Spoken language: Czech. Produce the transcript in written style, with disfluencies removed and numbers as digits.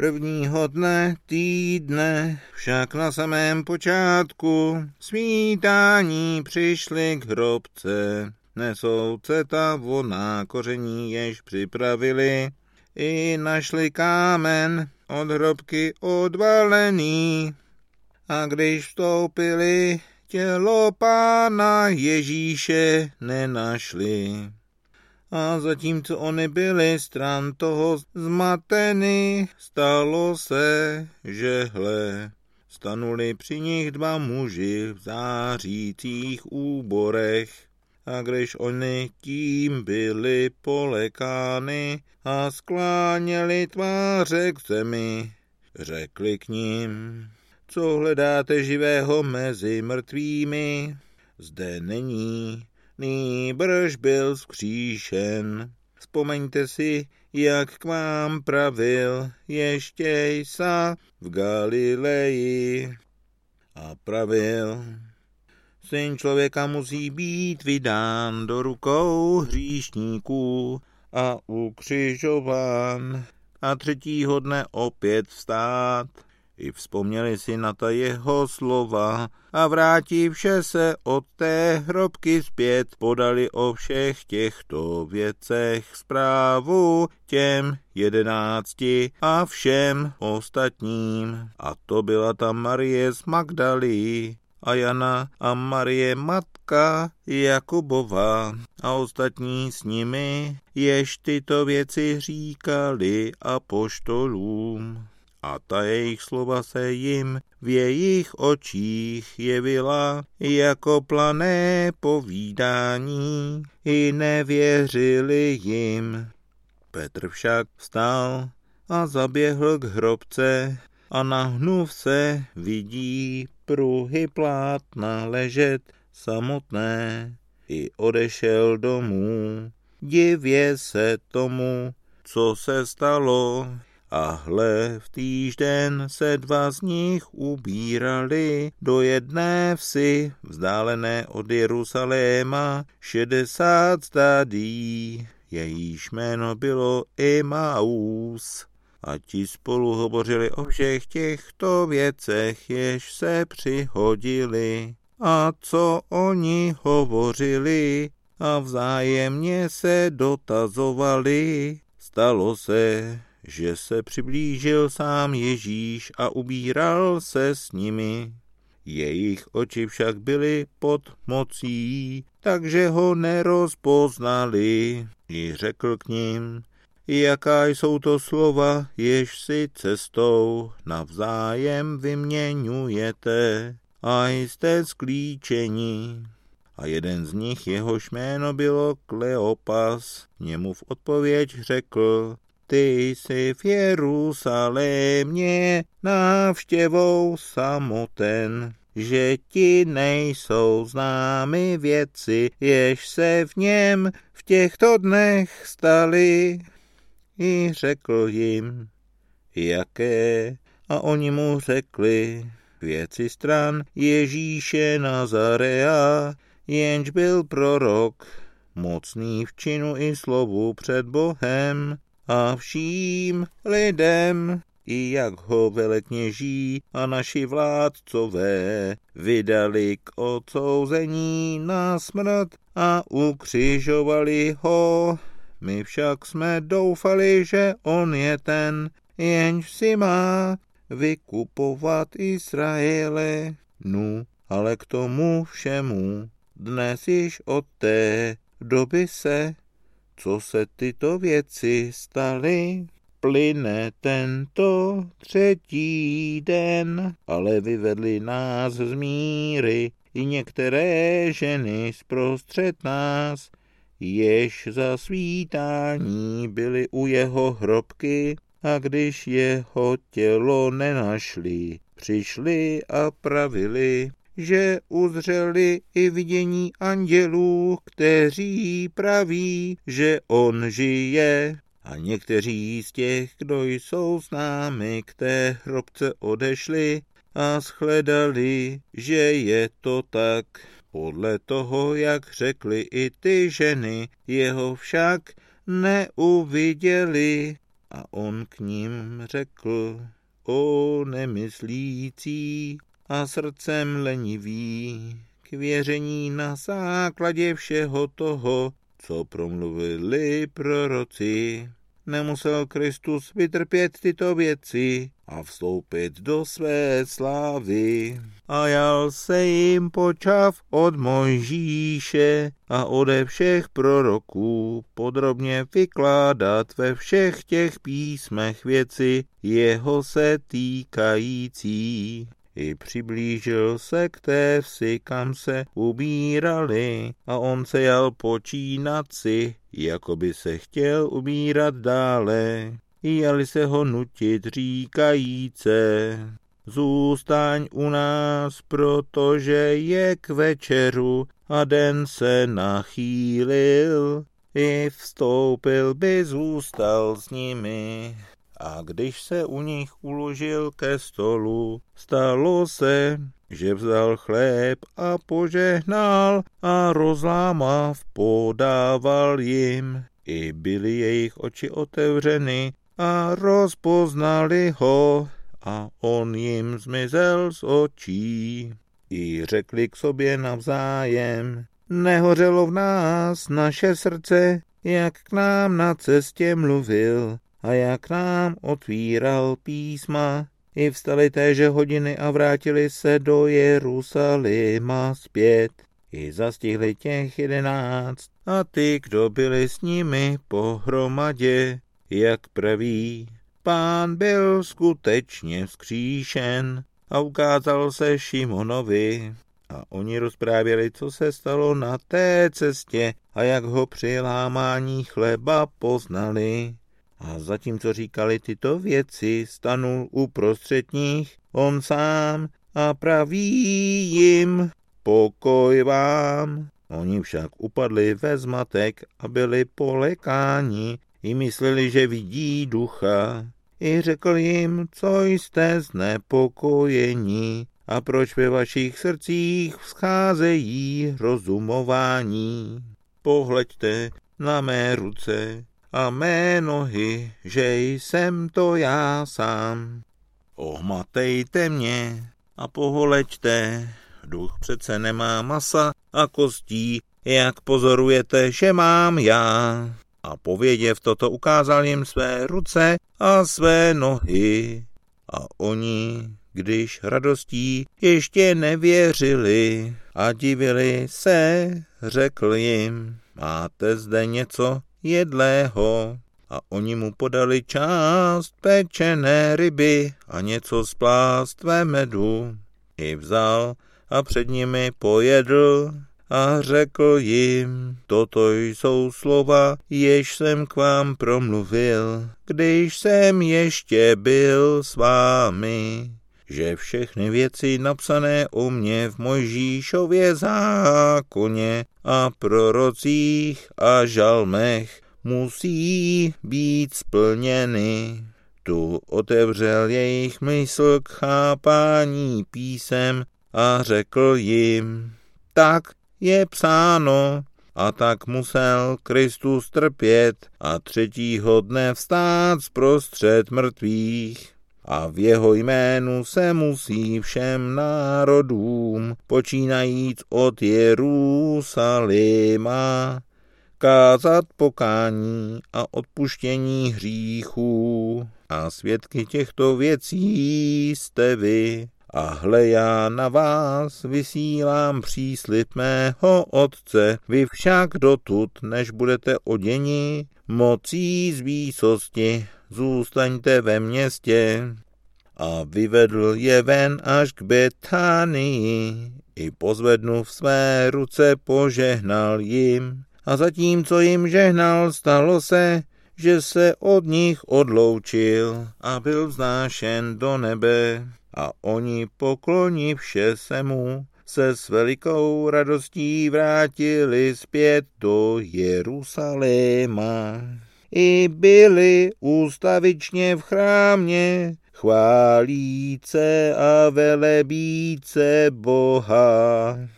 Prvního dne týdne, však na samém počátku, svítání přišli k hrobce. Nesouce ta voná koření, jež připravili, i našli kámen od hrobky odvalený. A když vstoupili, tělo Pána Ježíše nenašli. A zatímco oni byli stran toho zmateny, stalo se, že hle, stanuli při nich dva muži v zářících úborech. A když oni tím byli polekány a skláněli tváře k zemi, řekli k ním: co hledáte živého mezi mrtvými? Zde není, nýbrž byl vzkříšen. Vzpomeňte si, jak k vám pravil ještě Jsa v Galileji. A pravil: Syn člověka musí být vydán do rukou hříšníků a ukřižován a třetího dne opět vstát. I vzpomněli si na ta jeho slova a vrátívše se od té hrobky zpět, podali o všech těchto věcech zprávu těm 11 a všem ostatním. A to byla ta Marie z Magdalí a Jana a Marie matka Jakubova a ostatní s nimi, jež tyto věci říkali apoštolům. A ta jejich slova se jim v jejich očích jevila jako plané povídání, i nevěřili jim. Petr však vstal a zaběhl k hrobce a nahnuv se vidí pruhy plátna ležet samotné, i odešel domů, divě se tomu, co se stalo. A hle, v týžden se dva z nich ubírali do jedné vsi, vzdálené od Jeruzaléma 60 stadií, jejíž jméno bylo Emaus. A ti spolu hovořili o všech těchto věcech, jež se přihodili. A co oni hovořili a vzájemně se dotazovali, stalo se, že se přiblížil sám Ježíš a ubíral se s nimi. Jejich oči však byly pod mocí, takže ho nerozpoznali. I řekl k nim: jaká jsou to slova, jež si cestou navzájem vyměňujete a jste sklíčeni. A jeden z nich, jehož jméno bylo Kleopas, němu v odpověď řekl: ty jsi v Jeruzalémě návštěvou samoten, že ti nejsou známy věci, jež se v něm v těchto dnech staly. I řekl jim: jaké? A oni mu řekli: věci stran Ježíše Nazarea, jenž byl prorok, mocný v činu i slovu před Bohem a vším lidem, i jak ho velekněží a naši vládcové vydali k odsouzení na smrt a ukřižovali ho. My však jsme doufali, že on je ten, jenž si má vykupovat Izraele. Nu, ale k tomu všemu dnes již od té doby se, co se tyto věci staly, plyne tento třetí den, ale vyvedli nás z míry i některé ženy zprostřed nás, jež za svítání byly u jeho hrobky, a když jeho tělo nenašli, přišli a pravili, že uzřeli i vidění andělů, kteří praví, že on žije. A někteří z těch, kdo jsou s námi k té hrobce odešli a shledali, že je to tak. Podle toho, jak řekli i ty ženy, jeho však neuviděli A on k ním řekl: O nemyslící a srdcem lenivý, k věření na základě všeho toho, co promluvili proroci. Nemusel Kristus vytrpět tyto věci a vstoupit do své slávy. A jal se jim počav od Mojžíše a ode všech proroků podrobně vykládat ve všech těch písmech věci jeho se týkající. I přiblížil se k té vsi, kam se ubírali, a on se jal počínat si, jako by se chtěl ubírat dále. Jali se ho nutit říkajíce: Zůstaň u nás, protože je k večeru a den se nachýlil. I vstoupil by zůstal s nimi. A když se u nich uložil ke stolu, stalo se, že vzal chléb a požehnal a rozlámav podával jim. I byly jejich oči otevřeny a rozpoznali ho a on jim zmizel z očí. I řekli k sobě navzájem: Nehořelo v nás naše srdce, jak k nám na cestě mluvil a jak nám otvíral písma. I vstali téže hodiny a vrátili se do Jeruzaléma zpět. I zastihli těch 11 a ty, kdo byli s nimi pohromadě, jak praví. Pán byl skutečně vzkříšen a ukázal se Šimonovi. A oni rozprávěli, co se stalo na té cestě a jak ho při lámání chleba poznali. A zatímco říkali tyto věci, stanul uprostřed nich on sám a praví jim: Pokoj vám. Oni však upadli ve zmatek a byli polekáni, i mysleli, že vidí ducha. I řekl jim: Co jste znepokojeni a proč ve vašich srdcích vzcházejí rozumování? Pohleďte na mé ruce a mé nohy, že jsem to já sám. Ohmatejte mě a poholeďte, duch přece nemá masa a kostí, jak pozorujete, že mám já. A pověděv toto, ukázal jim své ruce a své nohy. A oni, když radostí ještě nevěřili a divili se, řekl jim: Máte zde něco jedlého? A oni mu podali část pečené ryby a něco z plástve medu. I vzal a před nimi pojedl a řekl jim: Toto jsou slova, jež jsem k vám promluvil, když jsem ještě byl s vámi, že všechny věci napsané o mně v Mojžíšově zákoně a prorocích a žalmech musí být splněny. Tu otevřel jejich mysl k chápání písem a řekl jim: Tak je psáno. A tak musel Kristus trpět a 3. dne vstát zprostřed mrtvých. A v jeho jménu se musí všem národům, počínajíc od Jeruzaléma, kázat pokání a odpuštění hříchů. A svědky těchto věcí jste vy. A hle, já na vás vysílám příslib mého Otce, vy však dotud, než budete oděni mocí z výsosti, zůstaňte ve městě. A vyvedl je ven až k Betánii, i pozvednu v své ruce požehnal jim. A zatímco jim žehnal, stalo se, že se od nich odloučil a byl vznášen do nebe. A oni, poklonivše se mu, se s velikou radostí vrátili zpět do Jeruzaléma. I byli ústavičně v chrámě, chválíce a velebíce Boha.